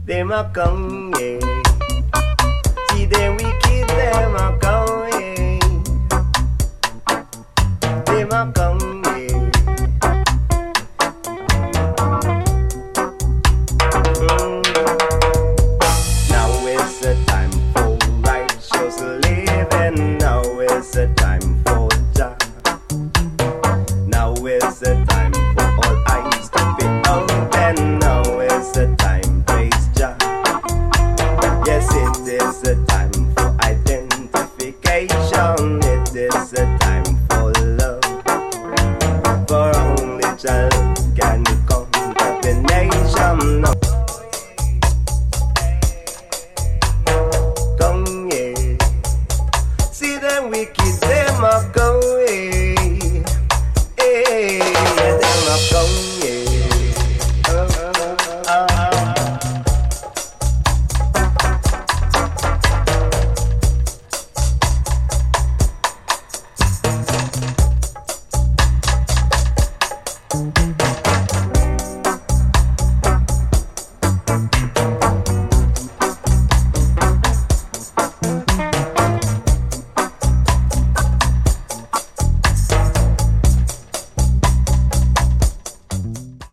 them a come, yeah. See them wicked, them a come, yeah. Them a come, yeah. Now is the time for righteous living. Now is the time for Jah. Now is the time for all eyes to be open. Now is the time, praise Jah. Yes, it is the time for identification. It is the time for love. For only Jah can conquer the nation. No. Come, yeah. See them wicked, them a go, yeah. Hey, them a come, yeah.